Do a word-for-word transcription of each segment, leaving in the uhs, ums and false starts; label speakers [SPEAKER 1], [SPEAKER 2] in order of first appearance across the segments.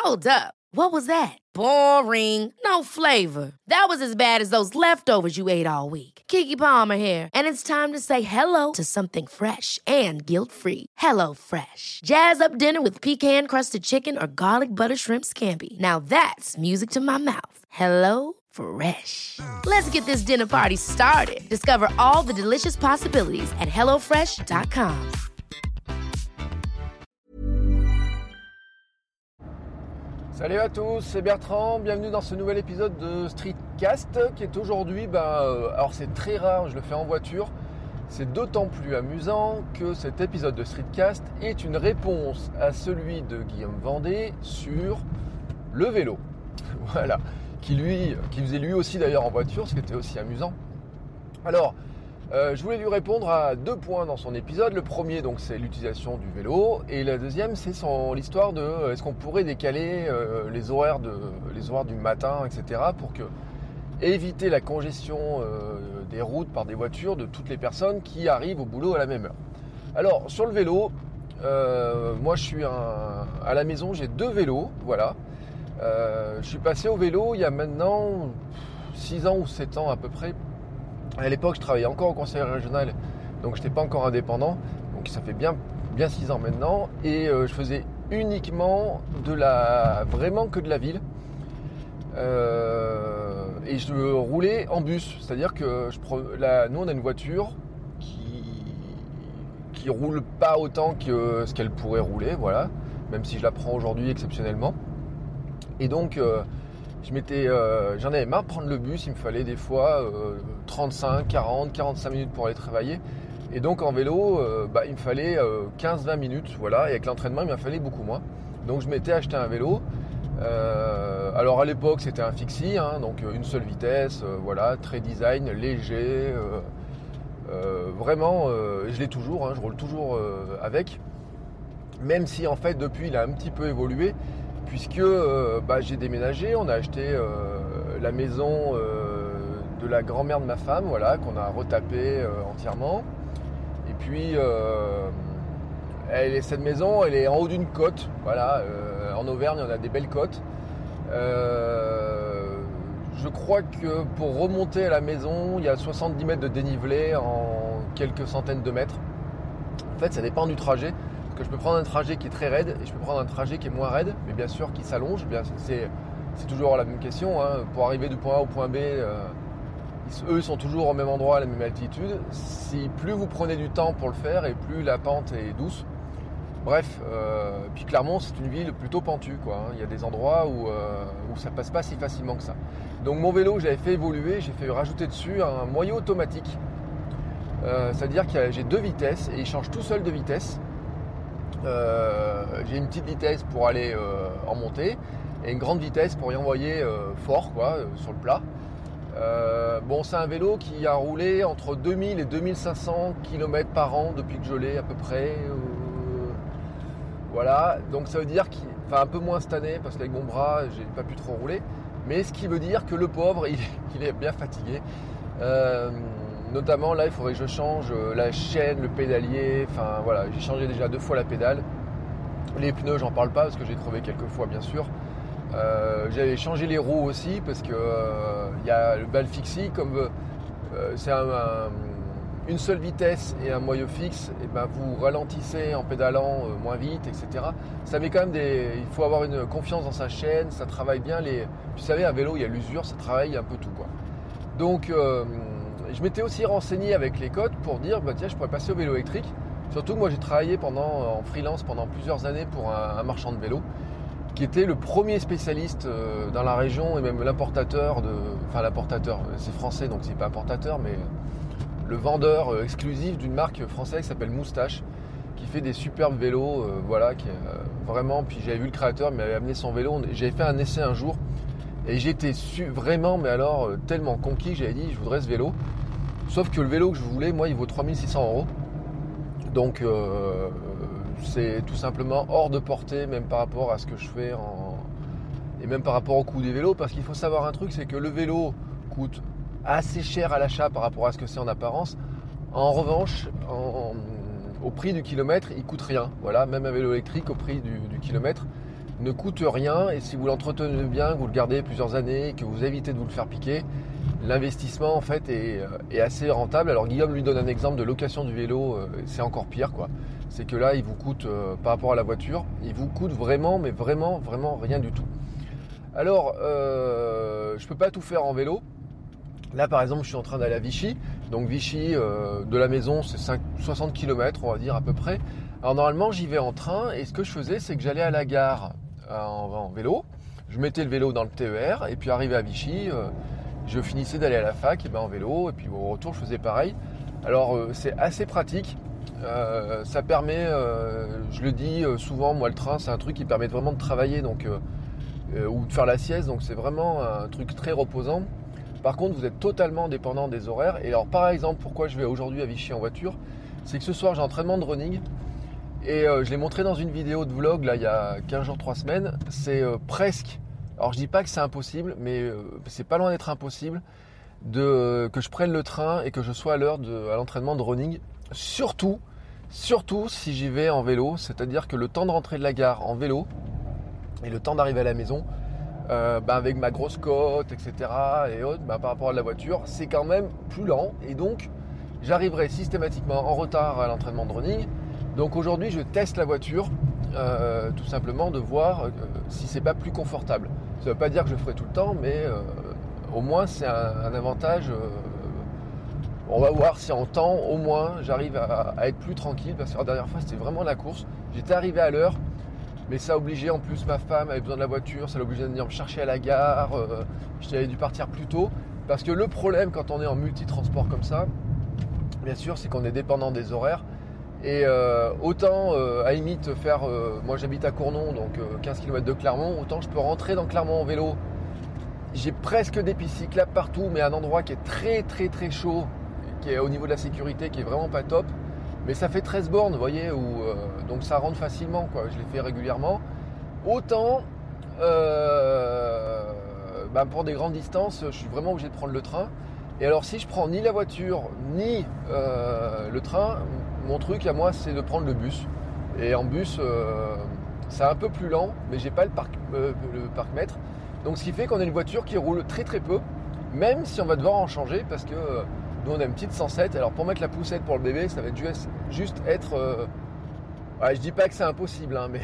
[SPEAKER 1] Hold up. What was that? Boring. No flavor. That was as bad as those leftovers you ate all week. Keke Palmer here, and it's time to say hello to something fresh and guilt-free. Hello Fresh. Jazz up dinner with pecan-crusted chicken or garlic butter shrimp scampi. Now that's music to my mouth. Hello Fresh. Let's get this dinner party started. Discover all the delicious possibilities at hello fresh dot com.
[SPEAKER 2] Salut à tous, c'est Bertrand, bienvenue dans ce nouvel épisode de Streetcast qui est aujourd'hui, ben, euh, alors c'est très rare, je le fais en voiture, c'est d'autant plus amusant que cet épisode de Streetcast est une réponse à celui de Guillaume Vendée sur le vélo, voilà, qui lui, qui faisait lui aussi d'ailleurs en voiture, ce qui était aussi amusant. Alors, Euh, je voulais lui répondre à deux points dans son épisode. Le premier, donc, c'est l'utilisation du vélo, et la deuxième, c'est son l'histoire de euh, est-ce qu'on pourrait décaler euh, les horaires de les horaires du matin, et cetera, pour que éviter la congestion euh, des routes par des voitures de toutes les personnes qui arrivent au boulot à la même heure. Alors sur le vélo, euh, moi je suis un, à la maison, j'ai deux vélos, voilà. Euh, je suis passé au vélo il y a maintenant six ans ou sept ans à peu près. À l'époque, je travaillais encore au conseil régional, donc je n'étais pas encore indépendant, donc ça fait bien, bien six ans maintenant, et euh, je faisais uniquement de la, vraiment que de la ville, euh, et je roulais en bus, c'est-à-dire que je, la, nous on a une voiture qui qui roule pas autant que ce qu'elle pourrait rouler, voilà, même si je la prends aujourd'hui exceptionnellement, et donc euh, Je m'étais, euh, j'en avais marre de prendre le bus, il me fallait des fois euh, trente-cinq, quarante, quarante-cinq minutes pour aller travailler. Et donc en vélo, euh, bah, il me fallait euh, quinze vingt minutes, voilà. Et avec l'entraînement, il m'en fallait beaucoup moins. Donc je m'étais acheté un vélo. Euh, alors à l'époque, c'était un fixie, hein, donc une seule vitesse, euh, voilà, très design, léger. Euh, euh, vraiment, euh, je l'ai toujours, hein, je roule toujours euh, avec. Même si en fait, depuis, il a un petit peu évolué. Puisque euh, bah, j'ai déménagé, on a acheté euh, la maison euh, de la grand-mère de ma femme, voilà, qu'on a retapé euh, entièrement. Et puis, euh, elle, cette maison, elle est en haut d'une côte, voilà. Euh, en Auvergne, on a des belles côtes. Euh, je crois que pour remonter à la maison, il y a soixante-dix mètres de dénivelé en quelques centaines de mètres. En fait, ça dépend du trajet. Que je peux prendre un trajet qui est très raide et je peux prendre un trajet qui est moins raide, mais bien sûr qui s'allonge. Bien, c'est, c'est toujours la même question, hein. Pour arriver du point A au point B, euh, ils, eux sont toujours au même endroit, à la même altitude. Si plus vous prenez du temps pour le faire et plus la pente est douce. Bref, euh, puis Clermont, c'est une ville plutôt pentue, quoi, hein. Il y a des endroits où, euh, où ça passe pas si facilement que ça. Donc mon vélo, j'avais fait évoluer, j'ai fait rajouter dessus un moyeu automatique. Euh, c'est-à-dire que j'ai deux vitesses et il change tout seul de vitesse. Euh, j'ai une petite vitesse pour aller euh, en montée et une grande vitesse pour y envoyer euh, fort, quoi, euh, sur le plat. Euh, bon, c'est un vélo qui a roulé entre deux mille et deux mille cinq cents kilomètres par an depuis que je l'ai à peu près. Euh, voilà, donc ça veut dire qu'il, enfin un peu moins cette année parce qu'avec mon bras, j'ai pas pu trop rouler. Mais ce qui veut dire que le pauvre, il, il est bien fatigué. Euh, Notamment là, il faudrait que je change la chaîne, le pédalier. Enfin voilà, j'ai changé déjà deux fois la pédale. Les pneus, j'en parle pas parce que j'ai crevé quelques fois, bien sûr. Euh, j'avais changé les roues aussi parce que il euh, y a le bal fixie, comme euh, c'est un, un, une seule vitesse et un moyeu fixe. Et ben vous ralentissez en pédalant euh, moins vite, et cetera. Ça met quand même des. Il faut avoir une confiance dans sa chaîne. Ça travaille bien les. Vous savez, un vélo, il y a l'usure, ça travaille un peu tout, quoi. Donc euh, je m'étais aussi renseigné avec les codes pour dire bah tiens, je pourrais passer au vélo électrique. Surtout que moi j'ai travaillé pendant, en freelance pendant plusieurs années pour un, un marchand de vélo qui était le premier spécialiste euh, dans la région et même l'importateur de. Enfin l'importateur, c'est français donc c'est pas importateur, mais le vendeur euh, exclusif d'une marque française qui s'appelle Moustache, qui fait des superbes vélos, euh, voilà, qui euh, vraiment. Puis j'avais vu le créateur, il m'avait amené son vélo. J'avais fait un essai un jour et j'étais su, vraiment, mais alors euh, tellement conquis, j'avais dit je voudrais ce vélo. Sauf que le vélo que je voulais, moi, il vaut trois mille six cents euros. Donc, euh, c'est tout simplement hors de portée, même par rapport à ce que je fais en... et même par rapport au coût des vélos. Parce qu'il faut savoir un truc, c'est que le vélo coûte assez cher à l'achat par rapport à ce que c'est en apparence. En revanche, en, en, au prix du kilomètre, il coûte rien. Voilà, même un vélo électrique au prix du, du kilomètre ne coûte rien et si vous l'entretenez bien, que vous le gardez plusieurs années, que vous évitez de vous le faire piquer, l'investissement en fait est, est assez rentable. Alors Guillaume lui donne un exemple de location du vélo, c'est encore pire quoi. C'est que là il vous coûte euh, par rapport à la voiture, il vous coûte vraiment mais vraiment vraiment rien du tout. Alors euh, je peux pas tout faire en vélo. Là par exemple je suis en train d'aller à Vichy. Donc Vichy euh, de la maison c'est soixante kilomètres on va dire à peu près. Alors normalement j'y vais en train et ce que je faisais c'est que j'allais à la gare en, en vélo. Je mettais le vélo dans le T E R et puis arrivé à Vichy, euh, je finissais d'aller à la fac et ben en vélo et puis au retour je faisais pareil. Alors euh, c'est assez pratique. Euh, ça permet, euh, je le dis euh, souvent, moi le train c'est un truc qui permet vraiment de travailler donc, euh, euh, ou de faire la sieste, donc c'est vraiment un truc très reposant. Par contre vous êtes totalement dépendant des horaires et alors par exemple pourquoi je vais aujourd'hui à Vichy en voiture, c'est que ce soir j'ai entraînement de running et euh, je l'ai montré dans une vidéo de vlog là il y a quinze jours, trois semaines, c'est euh, presque, alors je dis pas que c'est impossible mais euh, c'est pas loin d'être impossible de, euh, que je prenne le train et que je sois à l'heure de, à l'entraînement de running, surtout Surtout si j'y vais en vélo, c'est-à-dire que le temps de rentrer de la gare en vélo et le temps d'arriver à la maison, euh, bah avec ma grosse côte, et cetera et autres, bah par rapport à la voiture, c'est quand même plus lent et donc j'arriverai systématiquement en retard à l'entraînement de running. Donc aujourd'hui, je teste la voiture, euh, tout simplement de voir euh, si c'est pas plus confortable. Ça ne veut pas dire que je le ferai tout le temps, mais euh, au moins c'est un, un avantage. Euh, On va voir si en temps, au moins, j'arrive à, à être plus tranquille. Parce que la dernière fois, c'était vraiment la course. J'étais arrivé à l'heure, mais ça a obligé, en plus, ma femme avait besoin de la voiture. Ça l'a obligé de venir me chercher à la gare. Euh, J'avais dû partir plus tôt. Parce que le problème, quand on est en multitransport comme ça, bien sûr, c'est qu'on est dépendant des horaires. Et euh, autant, euh, à limite, faire... Euh, moi, j'habite à Cournon, donc euh, quinze kilomètres de Clermont. Autant je peux rentrer dans Clermont en vélo. J'ai presque des pistes cyclables partout, mais à un endroit qui est très, très, très chaud. Qui est au niveau de la sécurité qui est vraiment pas top, mais ça fait treize bornes, vous voyez, où, euh, donc ça rentre facilement, quoi. Je les fais régulièrement. Autant euh, bah pour des grandes distances, je suis vraiment obligé de prendre le train. Et alors si je prends ni la voiture ni euh, le train, mon truc à moi c'est de prendre le bus. Et en bus, euh, c'est un peu plus lent, mais j'ai pas le parc, euh, le parc-mètre. Donc ce qui fait qu'on a une voiture qui roule très très peu, même si on va devoir en changer parce que euh, nous on a une petite cent sept, alors pour mettre la poussette pour le bébé, ça va juste, juste être... Euh... Ouais, je dis pas que c'est impossible, hein, mais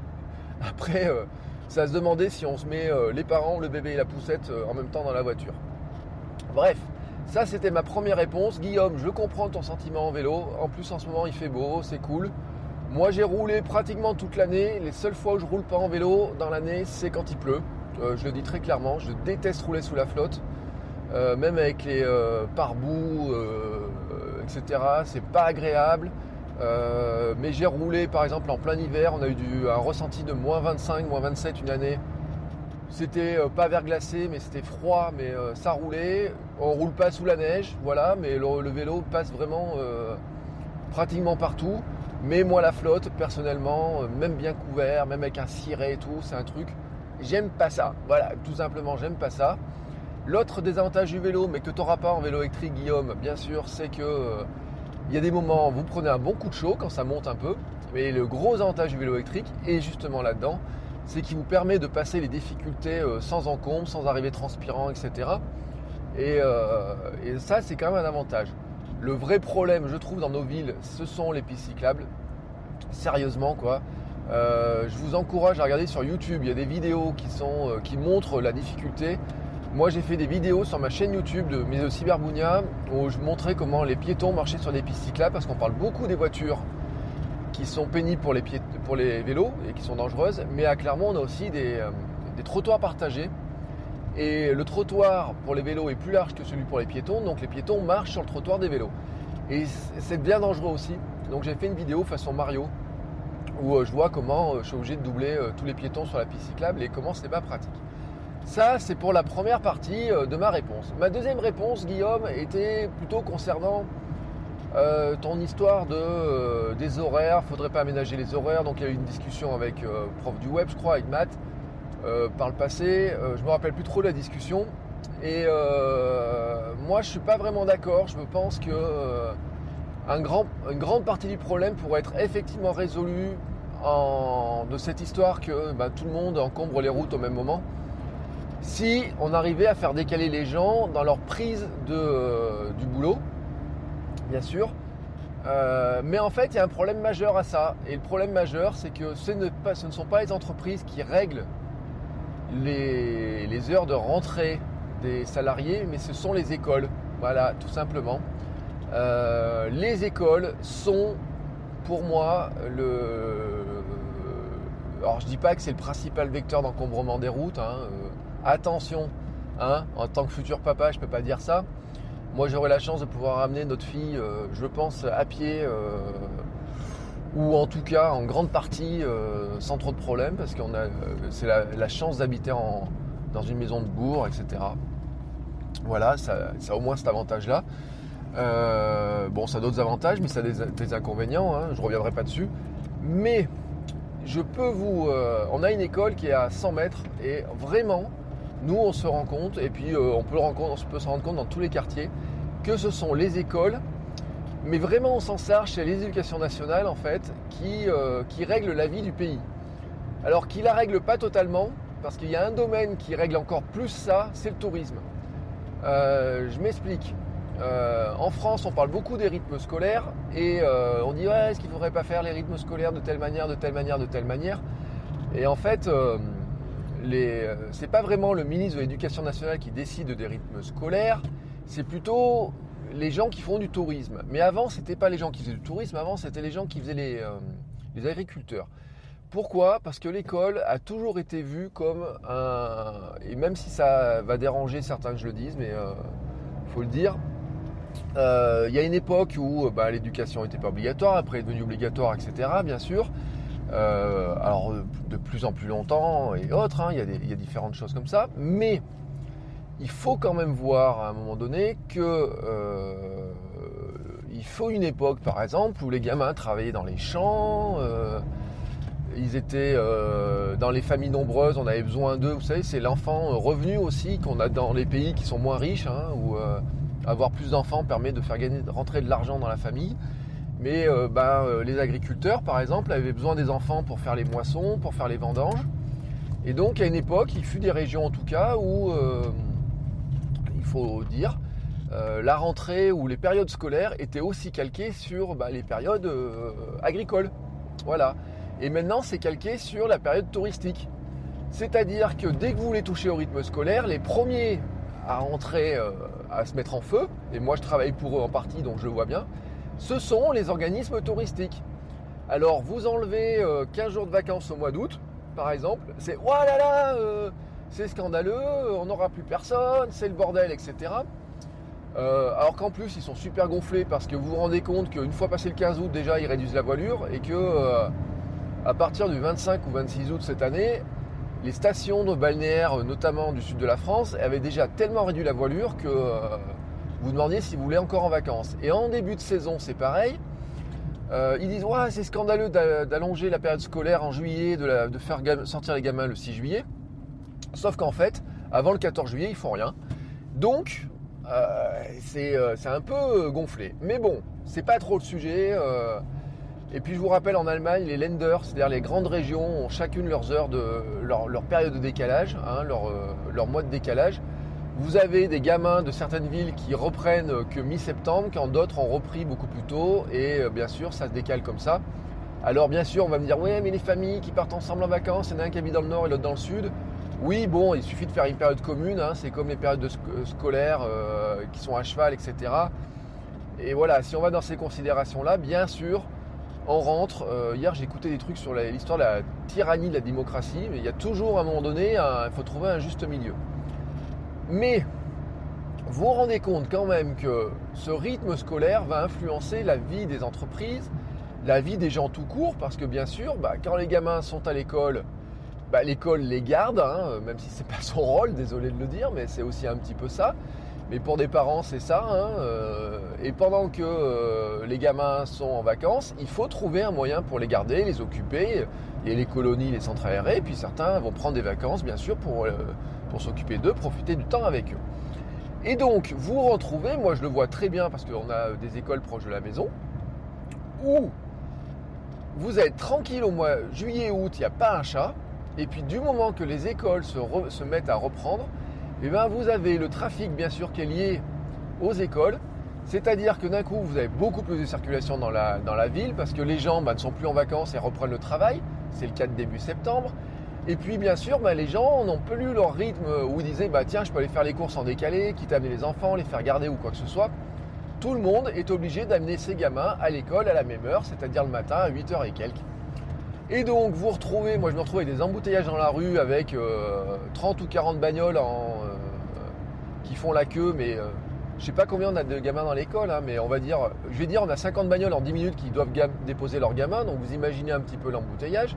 [SPEAKER 2] après, euh, ça va se demander si on se met euh, les parents, le bébé et la poussette euh, en même temps dans la voiture. Bref, ça c'était ma première réponse. Guillaume, je comprends ton sentiment en vélo. En plus en ce moment il fait beau, c'est cool. Moi j'ai roulé pratiquement toute l'année. Les seules fois où je roule pas en vélo dans l'année, c'est quand il pleut. Euh, je le dis très clairement, je déteste rouler sous la flotte. Euh, même avec les euh, pare-boue, euh, euh, et cetera, c'est pas agréable. Euh, mais j'ai roulé par exemple en plein hiver, on a eu du, un ressenti de moins vingt-cinq, moins vingt-sept une année. C'était euh, pas verglacé, mais c'était froid, mais euh, ça roulait. On roule pas sous la neige, voilà, mais le, le vélo passe vraiment euh, pratiquement partout. Mais moi la flotte, personnellement, euh, même bien couvert, même avec un ciré et tout, c'est un truc, j'aime pas ça. Voilà, tout simplement, j'aime pas ça. L'autre désavantage du vélo, mais que tu n'auras pas en vélo électrique, Guillaume, bien sûr, c'est que euh, il y a des moments où vous prenez un bon coup de chaud quand ça monte un peu. Mais le gros avantage du vélo électrique, est justement là-dedans, c'est qu'il vous permet de passer les difficultés euh, sans encombre, sans arriver transpirant, et cetera. Et, euh, et ça, c'est quand même un avantage. Le vrai problème, je trouve, dans nos villes, ce sont les pistes cyclables. Sérieusement, quoi. Euh, je vous encourage à regarder sur YouTube. Il y a des vidéos qui, sont, euh, qui montrent la difficulté. Moi j'ai fait des vidéos sur ma chaîne YouTube de Mes Cyberbounia où je montrais comment les piétons marchaient sur des pistes cyclables parce qu'on parle beaucoup des voitures qui sont pénibles pour les, piét- pour les vélos et qui sont dangereuses, mais à Clermont on a aussi des, euh, des trottoirs partagés et le trottoir pour les vélos est plus large que celui pour les piétons, donc les piétons marchent sur le trottoir des vélos et c'est bien dangereux aussi. Donc j'ai fait une vidéo façon Mario où euh, je vois comment euh, je suis obligé de doubler euh, tous les piétons sur la piste cyclable et comment c'est pas pratique. Ça, c'est pour la première partie de ma réponse. Ma deuxième réponse, Guillaume, était plutôt concernant euh, ton histoire de, euh, des horaires. Il ne faudrait pas aménager les horaires. Donc, il y a eu une discussion avec euh, prof du web, je crois, avec Matt, euh, par le passé. Euh, je ne me rappelle plus trop de la discussion. Et euh, moi, je ne suis pas vraiment d'accord. Je pense que euh, un grand, une grande partie du problème pourrait être effectivement résolue en, de cette histoire que bah, tout le monde encombre les routes au même moment, si on arrivait à faire décaler les gens dans leur prise de, euh, du boulot, bien sûr. Euh, mais en fait, il y a un problème majeur à ça. Et le problème majeur, c'est que ce ne, pas, ce ne sont pas les entreprises qui règlent les, les heures de rentrée des salariés, mais ce sont les écoles. Voilà, tout simplement. Euh, les écoles sont, pour moi, le... Alors, je dis pas que c'est le principal vecteur d'encombrement des routes. Hein. Euh, attention, hein, en tant que futur papa, je peux pas dire ça. Moi, j'aurai la chance de pouvoir amener notre fille, euh, je pense, à pied, euh, ou en tout cas en grande partie euh, sans trop de problèmes, parce qu'on a, euh, c'est la, la chance d'habiter en, dans une maison de bourg, et cetera. Voilà, ça, ça a au moins cet avantage-là. Euh, bon, ça a d'autres avantages, mais ça a des, des inconvénients, hein, je ne reviendrai pas dessus. Mais je peux vous... Euh, on a une école qui est à cent mètres, et vraiment... Nous, on se rend compte, et puis euh, on, peut le rendre compte, on peut se rendre compte dans tous les quartiers, que ce sont les écoles, mais vraiment au sens large, c'est l'éducation nationale en fait, qui, euh, qui règle la vie du pays. Alors qui ne la règle pas totalement, parce qu'il y a un domaine qui règle encore plus ça, c'est le tourisme. Euh, je m'explique. Euh, en France, on parle beaucoup des rythmes scolaires, et euh, on dit ouais, est-ce qu'il ne faudrait pas faire les rythmes scolaires de telle manière, de telle manière, de telle manière. Et en fait... Euh, Les, c'est pas vraiment le ministre de l'Éducation nationale qui décide des rythmes scolaires, c'est plutôt les gens qui font du tourisme. Mais avant, c'était pas les gens qui faisaient du tourisme, avant c'était les gens qui faisaient les, euh, les agriculteurs. Pourquoi ? Parce que l'école a toujours été vue comme un... Et même si ça va déranger certains que je le dise, mais il euh, faut le dire, il euh, y a une époque où bah, l'éducation n'était pas obligatoire, après elle est devenue obligatoire, et cetera, bien sûr. Euh, alors de plus en plus longtemps et autres, hein, il y a des, il y a différentes choses comme ça, mais il faut quand même voir à un moment donné que euh, il faut une époque par exemple où les gamins travaillaient dans les champs, euh, ils étaient euh, dans les familles nombreuses, on avait besoin d'eux, vous savez, c'est l'enfant revenu aussi qu'on a dans les pays qui sont moins riches, hein, où euh, avoir plus d'enfants permet de faire gagner, de rentrer de l'argent dans la famille. Mais euh, ben, euh, les agriculteurs, par exemple, avaient besoin des enfants pour faire les moissons, pour faire les vendanges. Et donc, à une époque, il fut des régions en tout cas où, euh, il faut dire, euh, la rentrée ou les périodes scolaires étaient aussi calquées sur bah, les périodes euh, agricoles. Voilà. Et maintenant, c'est calqué sur la période touristique. C'est-à-dire que dès que vous voulez toucher au rythme scolaire, les premiers à rentrer, euh, à se mettre en feu, et moi je travaille pour eux en partie, donc je le vois bien, ce sont les organismes touristiques. Alors vous enlevez euh, quinze jours de vacances au mois d'août, par exemple, c'est « oh là là, euh, c'est scandaleux, on n'aura plus personne, c'est le bordel, et cetera » euh, Alors qu'en plus ils sont super gonflés parce que vous vous rendez compte qu'une fois passé le quinze août déjà ils réduisent la voilure et que euh, à partir du vingt-cinq ou vingt-six août cette année, les stations de balnéaires, notamment du sud de la France, avaient déjà tellement réduit la voilure que euh, vous demandiez si vous voulez encore en vacances. Et en début de saison, c'est pareil. Euh, ils disent ouais, c'est scandaleux d'allonger la période scolaire en juillet, de, la, de faire sortir les gamins le six juillet. Sauf qu'en fait, avant le quatorze juillet, ils font rien. Donc, euh, c'est euh, un peu gonflé. Mais bon, c'est pas trop le sujet. Euh, et puis je vous rappelle, en Allemagne, les Länder, c'est-à-dire les grandes régions, ont chacune leurs heures de leur, leur période de décalage, hein, leur, euh, leur mois de décalage. Vous avez des gamins de certaines villes qui reprennent que mi-septembre, quand d'autres ont repris beaucoup plus tôt. Et euh, bien sûr, ça se décale comme ça. Alors bien sûr, on va me dire, ouais, mais les familles qui partent ensemble en vacances, il y en a un qui habite dans le nord et l'autre dans le sud. Oui, bon, il suffit de faire une période commune, hein, c'est comme les périodes de sc scolaires euh, qui sont à cheval, et cetera. Et voilà, si on va dans ces considérations-là, bien sûr, on rentre. Euh, hier, j'ai écouté des trucs sur l'histoire de la tyrannie de la démocratie, mais il y a toujours, à un moment donné, il faut trouver un juste milieu. Mais vous vous rendez compte quand même que ce rythme scolaire va influencer la vie des entreprises, la vie des gens tout court, parce que bien sûr, bah, quand les gamins sont à l'école, bah, l'école les garde, hein, même si c'est pas son rôle, désolé de le dire, mais c'est aussi un petit peu ça. Mais pour des parents, c'est ça. Hein, euh, et pendant que euh, les gamins sont en vacances, il faut trouver un moyen pour les garder, les occuper. Il y a les colonies, les centres aérés, et puis certains vont prendre des vacances, bien sûr, pour, euh, pour s'occuper d'eux, profiter du temps avec eux. Et donc, vous vous retrouvez, moi je le vois très bien, parce qu'on a des écoles proches de la maison, où vous êtes tranquille au mois juillet-août, il n'y a pas un chat. Et puis du moment que les écoles se, re, se mettent à reprendre, eh bien, vous avez le trafic bien sûr qui est lié aux écoles. C'est-à-dire que d'un coup, vous avez beaucoup plus de circulation dans la, dans la ville parce que les gens bah, ne sont plus en vacances et reprennent le travail. C'est le cas de début septembre. Et puis bien sûr, bah, les gens n'ont plus leur rythme où ils disaient bah, « tiens, je peux aller faire les courses en décalé, quitte à amener les enfants, les faire garder ou quoi que ce soit ». Tout le monde est obligé d'amener ses gamins à l'école à la même heure, c'est-à-dire le matin à huit heures et quelques. Et donc vous retrouvez, moi je me retrouve avec des embouteillages dans la rue avec euh, trente ou quarante bagnoles en, euh, qui font la queue, mais euh, je sais pas combien on a de gamins dans l'école, hein, mais on va dire, je vais dire on a cinquante bagnoles en dix minutes qui doivent gam- déposer leurs gamins, donc vous imaginez un petit peu l'embouteillage.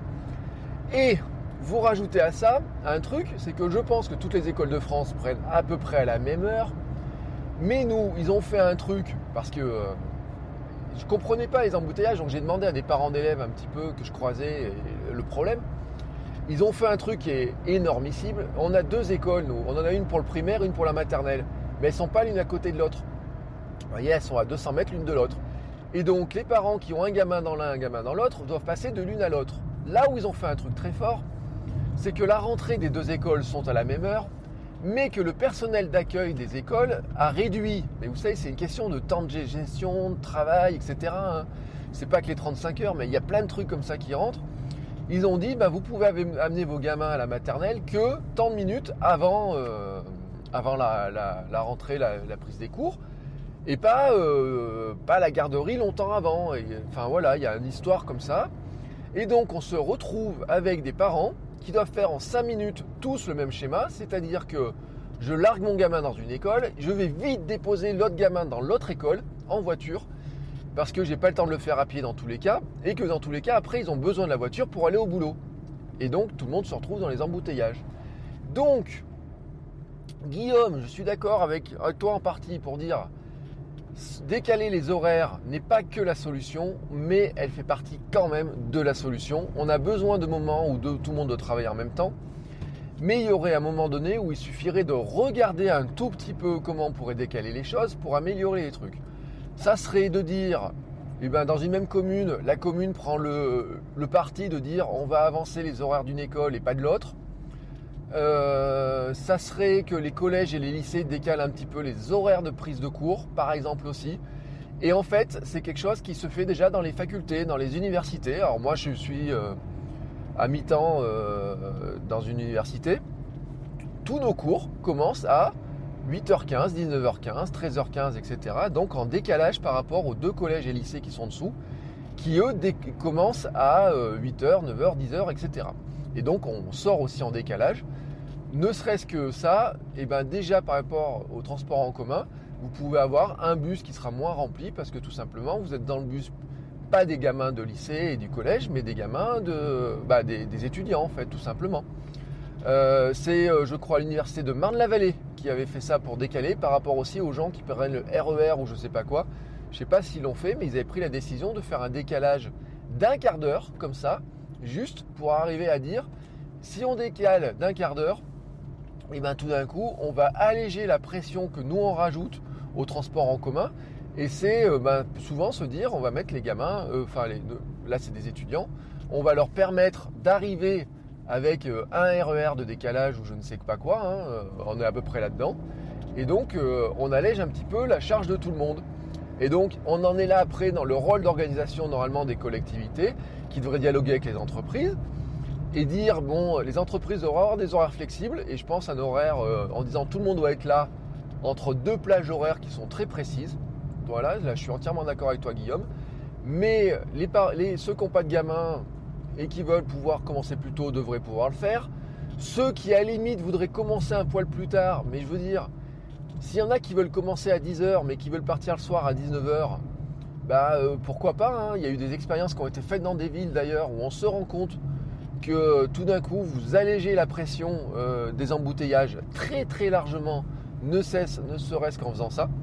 [SPEAKER 2] Et vous rajoutez à ça un truc, c'est que je pense que toutes les écoles de France prennent à peu près à la même heure, mais nous, ils ont fait un truc, parce que euh, je comprenais pas les embouteillages, donc j'ai demandé à des parents d'élèves un petit peu que je croisais et le problème. Ils ont fait un truc qui est énormissime. On a deux écoles, nous. On en a une pour le primaire, une pour la maternelle. Mais elles ne sont pas l'une à côté de l'autre. Vous voyez, elles sont à deux cents mètres l'une de l'autre. Et donc, les parents qui ont un gamin dans l'un, un gamin dans l'autre, doivent passer de l'une à l'autre. Là où ils ont fait un truc très fort, c'est que la rentrée des deux écoles sont à la même heure, mais que le personnel d'accueil des écoles a réduit. Mais vous savez, c'est une question de temps de gestion, de travail, et cetera. Hein. C'est pas que les trente-cinq heures, mais il y a plein de trucs comme ça qui rentrent. Ils ont dit, bah, vous pouvez amener vos gamins à la maternelle que tant de minutes avant, euh, avant la, la, la rentrée, la, la prise des cours, et pas, euh, pas la garderie longtemps avant. Et, enfin voilà, il y a une histoire comme ça. Et donc on se retrouve avec des parents qui doivent faire en cinq minutes tous le même schéma, c'est-à-dire que je largue mon gamin dans une école, je vais vite déposer l'autre gamin dans l'autre école en voiture, parce que j'ai pas le temps de le faire à pied dans tous les cas, et que dans tous les cas, après, ils ont besoin de la voiture pour aller au boulot. Et donc, tout le monde se retrouve dans les embouteillages. Donc, Guillaume, je suis d'accord avec, avec toi en partie pour dire, décaler les horaires n'est pas que la solution, mais elle fait partie quand même de la solution. On a besoin de moments où de, tout le monde doit travailler en même temps, mais il y aurait un moment donné où il suffirait de regarder un tout petit peu comment on pourrait décaler les choses pour améliorer les trucs. Ça serait de dire, eh ben, dans une même commune, la commune prend le, le parti de dire on va avancer les horaires d'une école et pas de l'autre. Euh, ça serait que les collèges et les lycées décalent un petit peu les horaires de prise de cours, par exemple aussi. Et en fait, c'est quelque chose qui se fait déjà dans les facultés, dans les universités. Alors moi, je suis euh, à mi-temps euh, dans une université. Tous nos cours commencent à huit heures quinze, dix-neuf heures quinze, treize heures quinze, et cetera. Donc en décalage par rapport aux deux collèges et lycées qui sont dessous, qui eux dé- commencent à huit heures, neuf heures, dix heures, et cetera. Et donc on sort aussi en décalage. Ne serait-ce que ça, et ben déjà par rapport au transport en commun, vous pouvez avoir un bus qui sera moins rempli parce que tout simplement vous êtes dans le bus, pas des gamins de lycée et du collège, mais des gamins de, bah, des, des étudiants en fait, tout simplement. Euh, c'est, euh, je crois, l'université de Marne-la-Vallée qui avait fait ça pour décaler par rapport aussi aux gens qui prennent le R E R ou je sais pas quoi. Je sais pas s'ils l'ont fait, mais ils avaient pris la décision de faire un décalage d'un quart d'heure comme ça, juste pour arriver à dire si on décale d'un quart d'heure, et bien tout d'un coup, on va alléger la pression que nous on rajoute au transport en commun. Et c'est euh, ben, souvent se dire, on va mettre les gamins, euh, enfin les, là c'est des étudiants, on va leur permettre d'arriver avec euh, un R E R de décalage ou je ne sais pas quoi, hein, euh, on est à peu près là-dedans. Et donc euh, on allège un petit peu la charge de tout le monde. Et donc on en est là après dans le rôle d'organisation normalement des collectivités qui devraient dialoguer avec les entreprises. Et dire, bon, les entreprises doivent avoir des horaires flexibles, et je pense à un horaire euh, en disant tout le monde doit être là entre deux plages horaires qui sont très précises. Voilà, là je suis entièrement d'accord avec toi Guillaume. Mais les, les, ceux qui n'ont pas de gamins et qui veulent pouvoir commencer plus tôt devraient pouvoir le faire. Ceux qui à la limite voudraient commencer un poil plus tard, mais je veux dire, s'il y en a qui veulent commencer à dix heures mais qui veulent partir le soir à dix-neuf heures, bah euh, pourquoi pas, hein. Il y a eu des expériences qui ont été faites dans des villes d'ailleurs où on se rend compte que tout d'un coup vous allégez la pression euh, des embouteillages très très largement, ne, cesse, ne serait-ce qu'en faisant ça.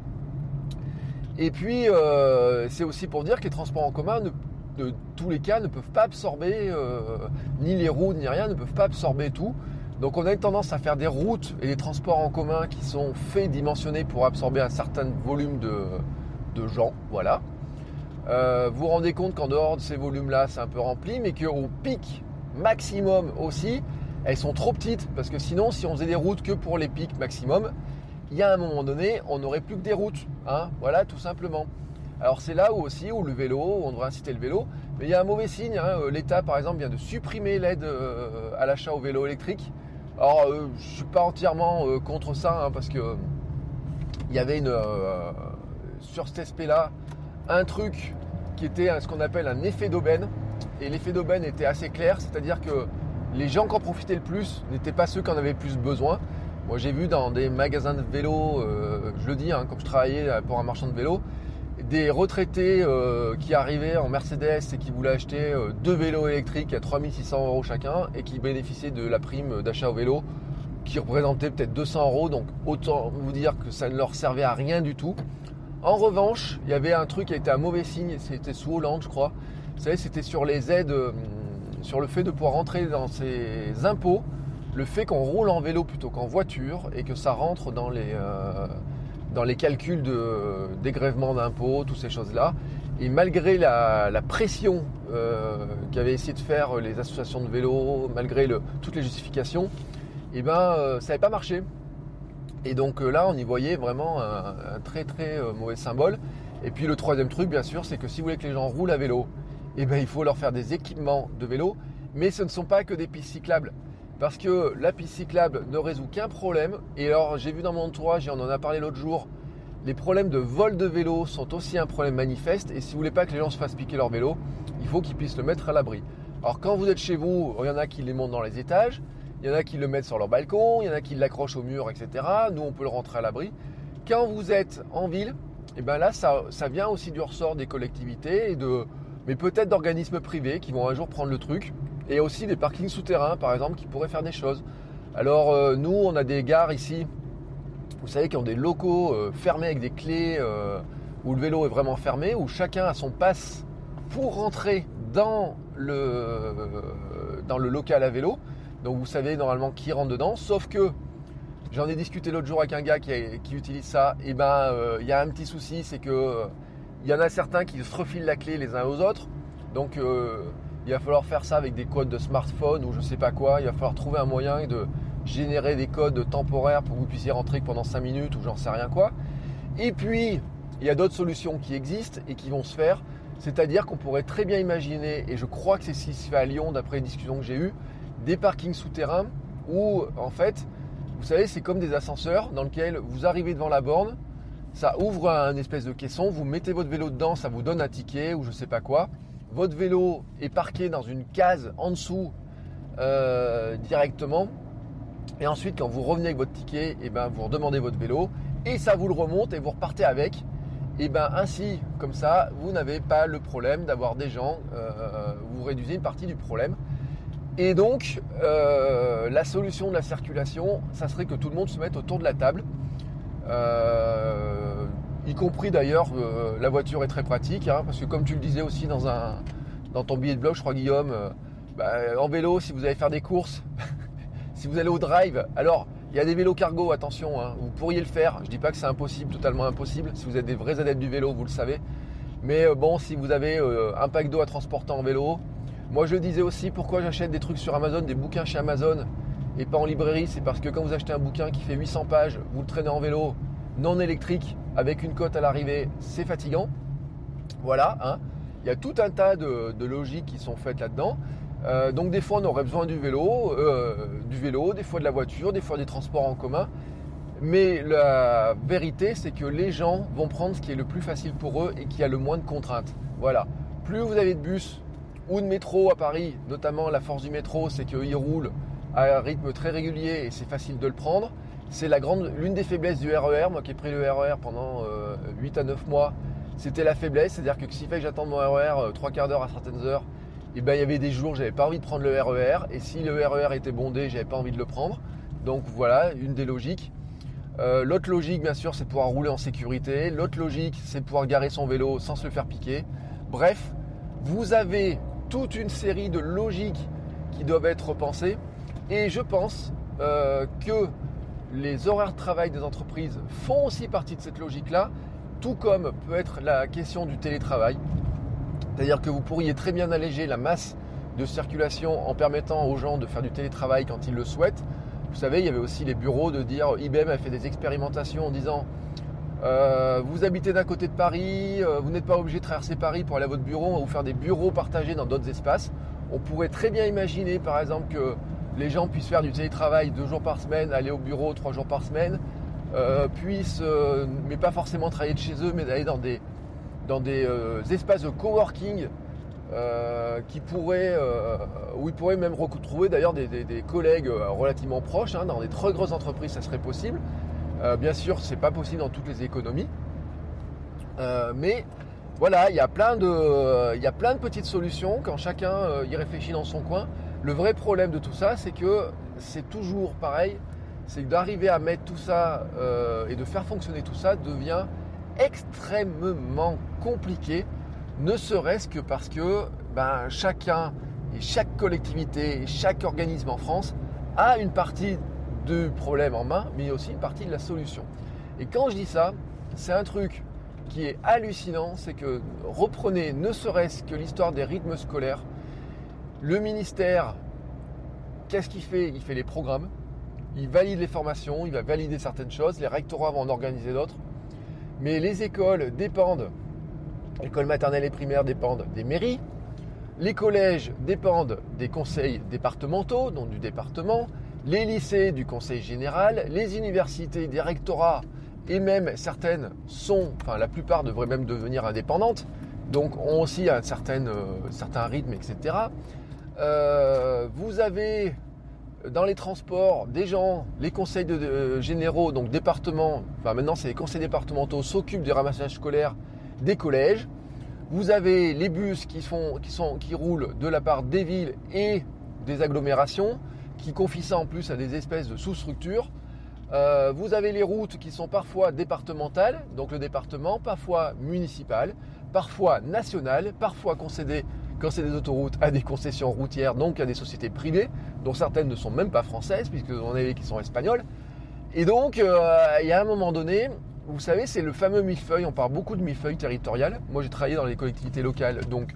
[SPEAKER 2] Et puis euh, c'est aussi pour dire que les transports en commun, ne, de tous les cas, ne peuvent pas absorber, euh, ni les routes ni rien, ne peuvent pas absorber tout. Donc on a une tendance à faire des routes et des transports en commun qui sont faits, dimensionnés pour absorber un certain volume de, de gens, voilà. Euh, vous vous rendez compte qu'en dehors de ces volumes-là, c'est un peu rempli, mais qu'au pic maximum aussi, elles sont trop petites. Parce que sinon, si on faisait des routes que pour les pics maximum, il y a un moment donné, on n'aurait plus que des routes. Hein, voilà, tout simplement. Alors c'est là où aussi, où le vélo, où on devrait inciter le vélo. Mais il y a un mauvais signe. Hein. L'État, par exemple, vient de supprimer l'aide euh, à l'achat au vélo électrique. Alors, euh, je ne suis pas entièrement euh, contre ça, hein, parce que euh, il y avait une, euh, sur cet aspect-là un truc qui était ce qu'on appelle un effet d'aubaine. Et l'effet d'aubaine était assez clair, c'est-à-dire que les gens qui en profitaient le plus n'étaient pas ceux qui en avaient le plus besoin. Moi, j'ai vu dans des magasins de vélo, euh, je le dis, hein, comme je travaillais pour un marchand de vélo, des retraités euh, qui arrivaient en Mercedes et qui voulaient acheter euh, deux vélos électriques à trois mille six cents euros chacun et qui bénéficiaient de la prime d'achat au vélo qui représentait peut-être deux cents euros. Donc autant vous dire que ça ne leur servait à rien du tout. En revanche, il y avait un truc qui était un mauvais signe, c'était sous Hollande, je crois. Vous savez, c'était sur les aides, euh, sur le fait de pouvoir rentrer dans ces impôts, le fait qu'on roule en vélo plutôt qu'en voiture et que ça rentre dans les... Euh, dans les calculs de dégrèvement d'impôts, toutes ces choses-là. Et malgré la, la pression euh, qu'avaient essayé de faire les associations de vélo, malgré le, toutes les justifications, eh ben, euh, ça n'avait pas marché. Et donc euh, là, on y voyait vraiment un, un très très euh, mauvais symbole. Et puis le troisième truc, bien sûr, c'est que si vous voulez que les gens roulent à vélo, eh ben, il faut leur faire des équipements de vélo. Mais ce ne sont pas que des pistes cyclables. Parce que la piste cyclable ne résout qu'un problème. Et alors, j'ai vu dans mon entourage, et on en a parlé l'autre jour, les problèmes de vol de vélo sont aussi un problème manifeste. Et si vous voulez pas que les gens se fassent piquer leur vélo, il faut qu'ils puissent le mettre à l'abri. Alors, quand vous êtes chez vous, il y en a qui les montent dans les étages, il y en a qui le mettent sur leur balcon, il y en a qui l'accrochent au mur, et cetera. Nous, on peut le rentrer à l'abri. Quand vous êtes en ville, et ben là, ça, ça vient aussi du ressort des collectivités, et de, mais peut-être d'organismes privés qui vont un jour prendre le truc. Et aussi des parkings souterrains, par exemple, qui pourraient faire des choses. Alors, euh, nous, on a des gares ici, vous savez, qui ont des locaux euh, fermés avec des clés, euh, où le vélo est vraiment fermé, où chacun a son pass pour rentrer dans le, euh, dans le local à vélo. Donc, vous savez normalement qui rentre dedans. Sauf que, j'en ai discuté l'autre jour avec un gars qui, a, qui utilise ça. Et ben, il euh, y a un petit souci, c'est que euh, y en a certains qui se refilent la clé les uns aux autres. Donc, euh, il va falloir faire ça avec des codes de smartphone ou je sais pas quoi. Il va falloir trouver un moyen de générer des codes temporaires pour que vous puissiez rentrer pendant cinq minutes ou j'en sais rien quoi. Et puis, il y a d'autres solutions qui existent et qui vont se faire. C'est-à-dire qu'on pourrait très bien imaginer, et je crois que c'est ce qui se fait à Lyon d'après les discussions que j'ai eues, des parkings souterrains où en fait, vous savez, c'est comme des ascenseurs dans lesquels vous arrivez devant la borne, ça ouvre un espèce de caisson, vous mettez votre vélo dedans, ça vous donne un ticket ou je sais pas quoi. Votre vélo est parqué dans une case en dessous euh, directement. Et ensuite, quand vous revenez avec votre ticket, et ben, vous redemandez votre vélo et ça vous le remonte et vous repartez avec. Et ben, ainsi, comme ça, vous n'avez pas le problème d'avoir des gens, euh, vous réduisez une partie du problème. Et donc, euh, la solution de la circulation, ça serait que tout le monde se mette autour de la table. Euh, y compris d'ailleurs, euh, la voiture est très pratique, hein, parce que comme tu le disais aussi dans, un, dans ton billet de blog, je crois Guillaume, euh, bah, en vélo, si vous allez faire des courses, si vous allez au drive, alors il y a des vélos cargo, attention, hein, vous pourriez le faire, je ne dis pas que c'est impossible, totalement impossible, si vous êtes des vrais adeptes du vélo, vous le savez, mais euh, bon, si vous avez euh, un pack d'eau à transporter en vélo, moi je le disais aussi, pourquoi j'achète des trucs sur Amazon, des bouquins chez Amazon, et pas en librairie, c'est parce que quand vous achetez un bouquin qui fait huit cents pages, vous le traînez en vélo, non électrique, avec une cote à l'arrivée, c'est fatigant. Voilà, hein. Il y a tout un tas de, de logiques qui sont faites là-dedans. Euh, donc des fois on aurait besoin du vélo, euh, du vélo, des fois de la voiture, des fois des transports en commun. Mais la vérité, c'est que les gens vont prendre ce qui est le plus facile pour eux et qui a le moins de contraintes. Voilà. Plus vous avez de bus ou de métro à Paris, notamment la force du métro, c'est qu'il roule à un rythme très régulier et c'est facile de le prendre. C'est la grande, l'une des faiblesses du R E R. Moi qui ai pris le R E R pendant euh, huit à neuf mois, c'était la faiblesse. C'est-à-dire que s'il fallait que j'attende mon R E R euh, trois quarts d'heure à certaines heures, et ben, il y avait des jours où j'avais pas envie de prendre le R E R. Et si le R E R était bondé, j'avais pas envie de le prendre. Donc voilà, une des logiques. Euh, l'autre logique, bien sûr, c'est de pouvoir rouler en sécurité. L'autre logique, c'est de pouvoir garer son vélo sans se le faire piquer. Bref, vous avez toute une série de logiques qui doivent être repensées. Et je pense euh, que les horaires de travail des entreprises font aussi partie de cette logique-là, tout comme peut être la question du télétravail. C'est-à-dire que vous pourriez très bien alléger la masse de circulation en permettant aux gens de faire du télétravail quand ils le souhaitent. Vous savez, il y avait aussi les bureaux de dire, I B M a fait des expérimentations en disant euh, vous habitez d'un côté de Paris, euh, vous n'êtes pas obligé de traverser Paris pour aller à votre bureau, on va vous faire des bureaux partagés dans d'autres espaces. On pourrait très bien imaginer par exemple que les gens puissent faire du télétravail deux jours par semaine, aller au bureau trois jours par semaine, euh, puissent, euh, mais pas forcément travailler de chez eux, mais d'aller dans des, dans des euh, espaces de coworking Euh, qui pourraient, euh, où ils pourraient même retrouver d'ailleurs des, des, des collègues euh, relativement proches, hein, dans des très grosses entreprises ça serait possible. Euh, bien sûr c'est pas possible dans toutes les économies, euh, mais voilà, il y a plein de, euh, il y a plein de petites solutions quand chacun euh, y réfléchit dans son coin. Le vrai problème de tout ça, c'est que c'est toujours pareil, c'est que d'arriver à mettre tout ça euh, et de faire fonctionner tout ça devient extrêmement compliqué. Ne serait-ce que parce que ben, chacun et chaque collectivité et chaque organisme en France a une partie du problème en main, mais aussi une partie de la solution. Et quand je dis ça, c'est un truc qui est hallucinant, c'est que reprenez ne serait-ce que l'histoire des rythmes scolaires. Le ministère, qu'est-ce qu'il fait ? Il fait les programmes, il valide les formations, il va valider certaines choses, les rectorats vont en organiser d'autres, mais les écoles dépendent. L'école maternelle et primaire dépendent des mairies, les collèges dépendent des conseils départementaux, donc du département, les lycées du conseil général, les universités des rectorats, et même certaines sont, enfin la plupart devraient même devenir indépendantes, donc ont aussi un certain, euh, certain rythme, et cetera. Euh, vous avez dans les transports des gens, les conseils de, de, généraux, donc départements, enfin maintenant c'est les conseils départementaux, s'occupent du ramassage scolaire des collèges. Vous avez les bus qui, font, qui, sont, qui roulent de la part des villes et des agglomérations, qui confient ça en plus à des espèces de sous-structures. Euh, vous avez les routes qui sont parfois départementales, donc le département, parfois municipal, parfois national, parfois concédé, quand c'est des autoroutes, à des concessions routières, donc à des sociétés privées, dont certaines ne sont même pas françaises, puisqu'on a qui sont espagnoles. Et donc, euh, il y a un moment donné, vous savez, c'est le fameux millefeuille, on parle beaucoup de millefeuille territorial. Moi, j'ai travaillé dans les collectivités locales, donc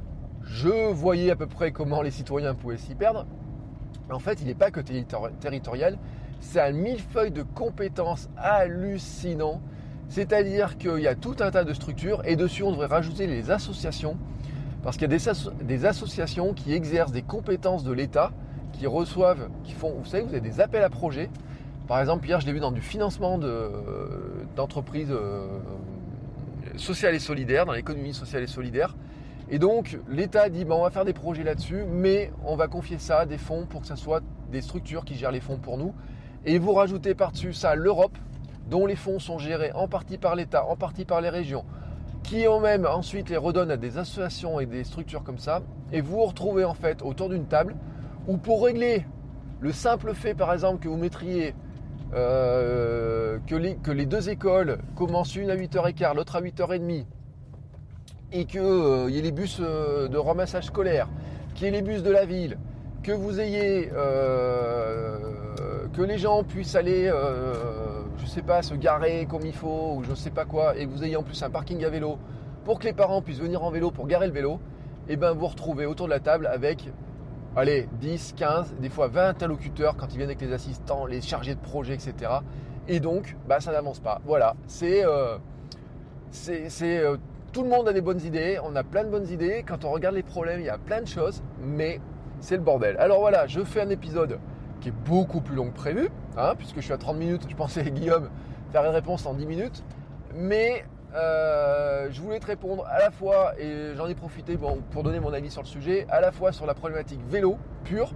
[SPEAKER 2] je voyais à peu près comment les citoyens pouvaient s'y perdre. En fait, il n'est pas que territorial, c'est un millefeuille de compétences hallucinant. C'est-à-dire qu'il y a tout un tas de structures et dessus, on devrait rajouter les associations. Parce qu'il y a des, asso- des associations qui exercent des compétences de l'État, qui reçoivent, qui font, vous savez, vous avez des appels à projets. Par exemple, hier, je l'ai vu dans du financement de, d'entreprises euh, sociales et solidaires, dans l'économie sociale et solidaire. Et donc, l'État dit, bon, on va faire des projets là-dessus, mais on va confier ça à des fonds pour que ce soit des structures qui gèrent les fonds pour nous. Et vous rajoutez par-dessus ça l'Europe, dont les fonds sont gérés en partie par l'État, en partie par les régions, qui eux-mêmes ensuite les redonnent à des associations et des structures comme ça. Et vous vous retrouvez en fait autour d'une table où pour régler le simple fait, par exemple, que vous mettriez Euh, que, les, que les deux écoles commencent une à huit heures quinze, l'autre à huit heures trente, et qu'il euh, y ait les bus euh, de ramassage scolaire, qu'il y ait les bus de la ville, que vous ayez, euh, que les gens puissent aller, euh, je sais pas, se garer comme il faut, ou je sais pas quoi, et que vous ayez en plus un parking à vélo, pour que les parents puissent venir en vélo pour garer le vélo, et ben vous retrouvez autour de la table avec... Allez, dix, quinze, des fois vingt interlocuteurs quand ils viennent avec les assistants, les chargés de projet, et cetera. Et donc, bah, ça n'avance pas. Voilà, c'est, euh, c'est, c'est euh, tout le monde a des bonnes idées, on a plein de bonnes idées. Quand on regarde les problèmes, il y a plein de choses, mais c'est le bordel. Alors voilà, je fais un épisode qui est beaucoup plus long que prévu, hein, puisque je suis à trente minutes. Je pensais, Guillaume, faire une réponse en dix minutes. Mais euh, je voulais te répondre à la fois, et j'en ai profité bon, pour donner mon avis sur le sujet, à la fois sur la problématique vélo pure.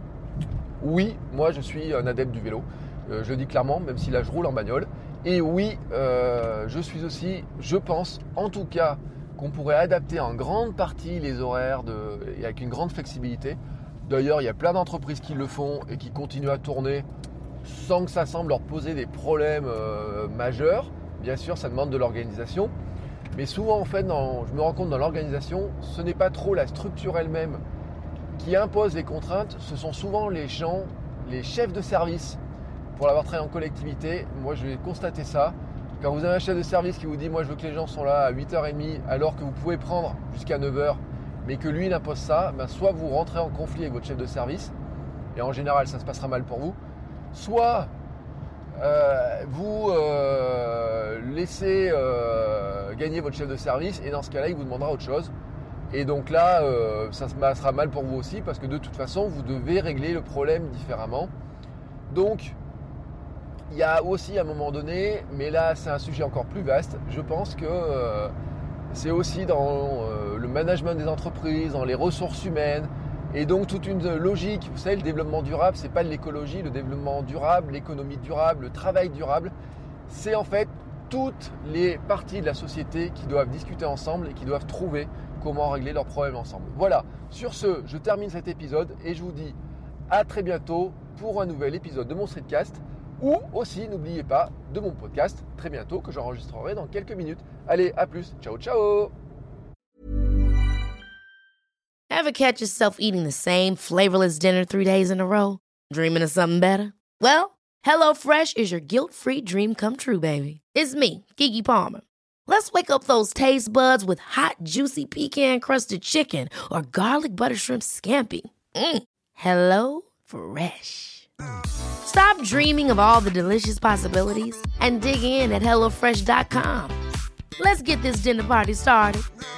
[SPEAKER 2] Oui, moi je suis un adepte du vélo, euh, je le dis clairement, même si là je roule en bagnole. Et oui, euh, je suis aussi, je pense en tout cas qu'on pourrait adapter en grande partie les horaires de, et avec une grande flexibilité. D'ailleurs, il y a plein d'entreprises qui le font et qui continuent à tourner sans que ça semble leur poser des problèmes euh, majeurs. Bien sûr, ça demande de l'organisation. Mais souvent, en fait, dans, je me rends compte dans l'organisation, ce n'est pas trop la structure elle-même qui impose les contraintes. Ce sont souvent les gens, les chefs de service. Pour l'avoir travaillé en collectivité, moi, je vais constater ça. Quand vous avez un chef de service qui vous dit « moi je veux que les gens sont là à huit heures trente alors que vous pouvez prendre jusqu'à neuf heures, mais que lui il impose ça, ben soit vous rentrez en conflit avec votre chef de service, et en général ça se passera mal pour vous, soit euh, vous euh, laissez euh, gagner votre chef de service, et dans ce cas-là il vous demandera autre chose. Et donc là, euh, ça se passera mal pour vous aussi, parce que de toute façon, vous devez régler le problème différemment. Donc, il y a aussi à un moment donné, mais là c'est un sujet encore plus vaste, je pense que euh, c'est aussi dans euh, le management des entreprises, dans les ressources humaines, et donc toute une logique. Vous savez, le développement durable, c'est pas de l'écologie, le développement durable, l'économie durable, le travail durable, c'est en fait toutes les parties de la société qui doivent discuter ensemble et qui doivent trouver comment régler leurs problèmes ensemble. Voilà, sur ce, je termine cet épisode et je vous dis à très bientôt pour un nouvel épisode de mon Streetcast, ou aussi, n'oubliez pas, de mon podcast très bientôt que j'enregistrerai dans quelques minutes. Allez, à plus, ciao ciao.
[SPEAKER 1] Ever catch yourself eating the same flavorless dinner three days in a row? Dreaming of something better? Well, HelloFresh is your guilt-free dream come true, baby. It's me, Keke Palmer. Let's wake up those taste buds with hot, juicy pecan-crusted chicken or garlic butter shrimp scampi. Mm. Hello Fresh. Stop dreaming of all the delicious possibilities and dig in at hello fresh dot com. Let's get this dinner party started.